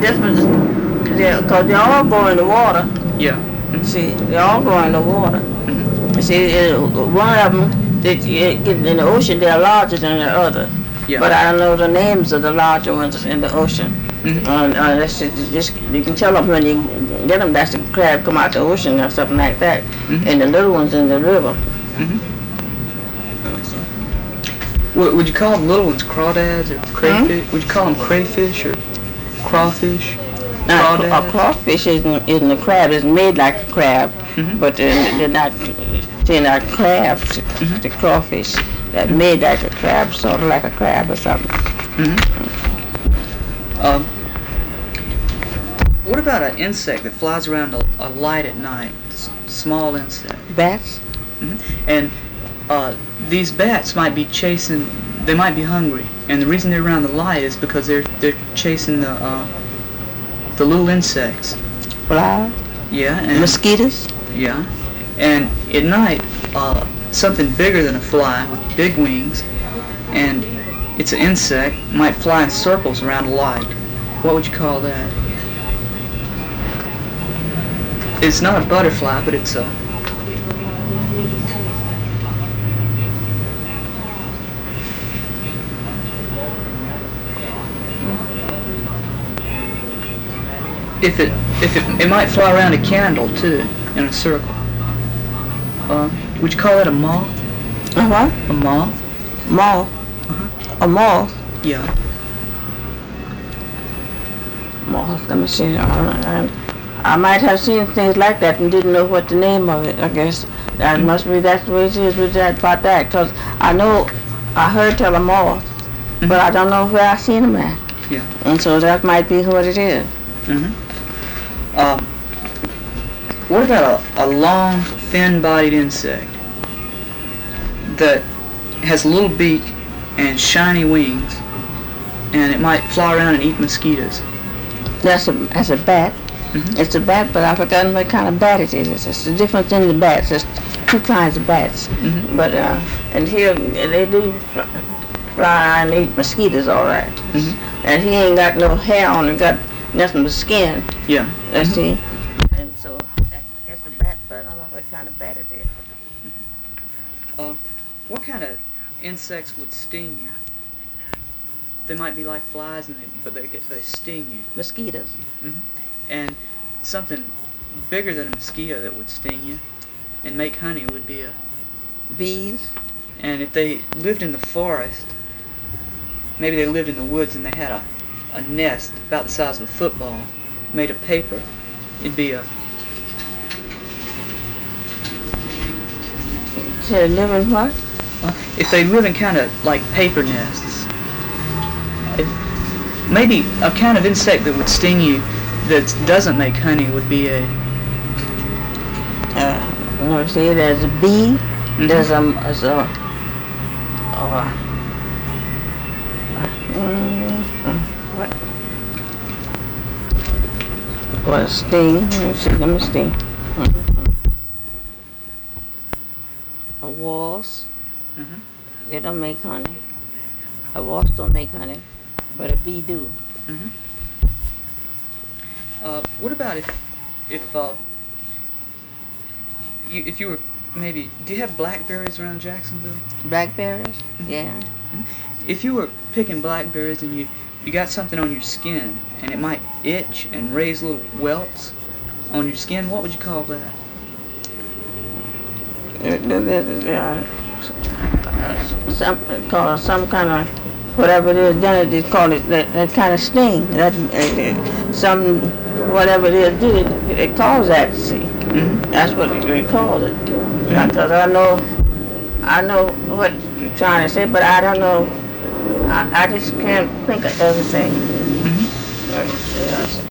difference, because they all go in the water. Yeah. See, they all go in the water. See, one of them, in the ocean, they're larger than the other. Yeah. But I don't know the names of the larger ones in the ocean. That's just, you can tell them when you get them, that's the crab come out the ocean or something like that. And the little ones in the river. Would you call the little ones crawdads or crayfish? Would you call them crayfish or crawfish? Now, a crawfish isn't a crab. It's made like a crab, but they're not crabs. The crawfish that made like a crab, sort of like a crab or something. What about an insect that flies around a light at night? Small insect. Bats. And these bats might be chasing. They might be hungry, and the reason they're around the light is because they're chasing the little insects. Flies. Yeah. And mosquitoes. Yeah. And at night, something bigger than a fly with big wings, and it's an insect, might fly in circles around a light. What would you call that? It's not a butterfly, but it's a... It might fly around a candle too, in a circle. Would you call that a moth? A what? A moth? Moth. A moth. Yeah. Moth. Let me see. I might have seen things like that and didn't know what the name of it. I guess that must be that's the way it is with that about that. Cause I know I heard tell a moth, but I don't know where I seen them at. Yeah. And so that might be what it is. What about a long, thin-bodied insect that has a little beak and shiny wings, and it might fly around and eat mosquitoes? That's a bat. It's a bat, but I've forgotten what kind of bat it is. It's the difference in the bats. There's two kinds of bats. But and here they do fly and eat mosquitoes, all right. And he ain't got no hair on him, got nothing but skin. Yeah. Let's see. And so that's a bat, but I don't know what kind of bat it is. What kind of insects would sting you? They might be like flies, but they sting you. Mosquitoes. And something bigger than a mosquito that would sting you and make honey would be a... Bees. And if they lived in the forest, maybe they lived in the woods and they had a nest about the size of a football made of paper, it'd be a... So they live in what? If they live in kind of like paper nests, maybe a kind of insect that would sting you that doesn't make honey would be a... let's see, there's a bee, there's what a sting. Let me see. A wasp. They don't make honey. A wasp don't make honey, but a bee do. What about if you were maybe... Do you have blackberries around Jacksonville? Blackberries? Yeah. If you were picking blackberries and you got something on your skin and it might itch and raise little welts on your skin, what would you call that? Some kind of whatever it is. Then they call it that kind of sting. Some whatever it is, it calls that. See, that's what they call it. Because I know what you're trying to say, but I don't know. I just can't think of everything.